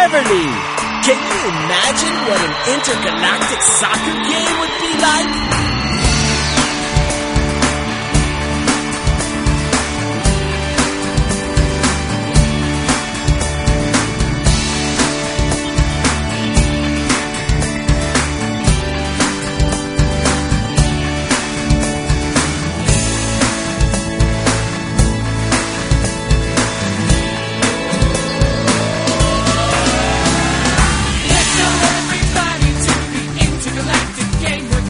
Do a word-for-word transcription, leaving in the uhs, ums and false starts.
Beverly. Can you imagine what an intergalactic soccer game would be?